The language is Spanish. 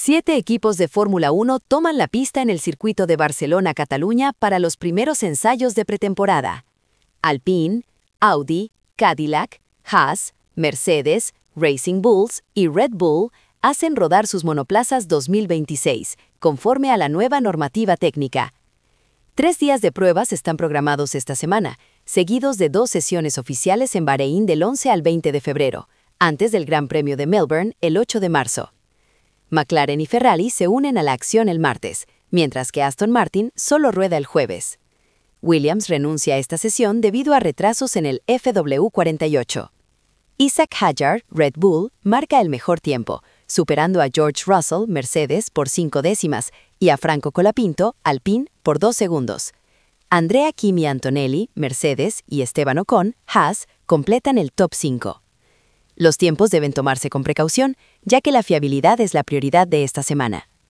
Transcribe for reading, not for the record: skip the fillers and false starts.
7 equipos de Fórmula 1 toman la pista en el circuito de Barcelona-Cataluña para los primeros ensayos de pretemporada. Alpine, Audi, Cadillac, Haas, Mercedes, Racing Bulls y Red Bull hacen rodar sus monoplazas 2026, conforme a la nueva normativa técnica. 3 días de pruebas están programados esta semana, seguidos de 2 sesiones oficiales en Bahrein del 11 al 20 de febrero, antes del Gran Premio de Melbourne el 8 de marzo. McLaren y Ferrari se unen a la acción el martes, mientras que Aston Martin solo rueda el jueves. Williams renuncia a esta sesión debido a retrasos en el FW48. Isaac Hadjar, Red Bull, marca el mejor tiempo, superando a George Russell, Mercedes, por 5 décimas, y a Franco Colapinto, Alpine, por 2 segundos. Andrea Kimi Antonelli, Mercedes, y Esteban Ocon, Haas, completan el top 5. Los tiempos deben tomarse con precaución, ya que la fiabilidad es la prioridad de esta semana.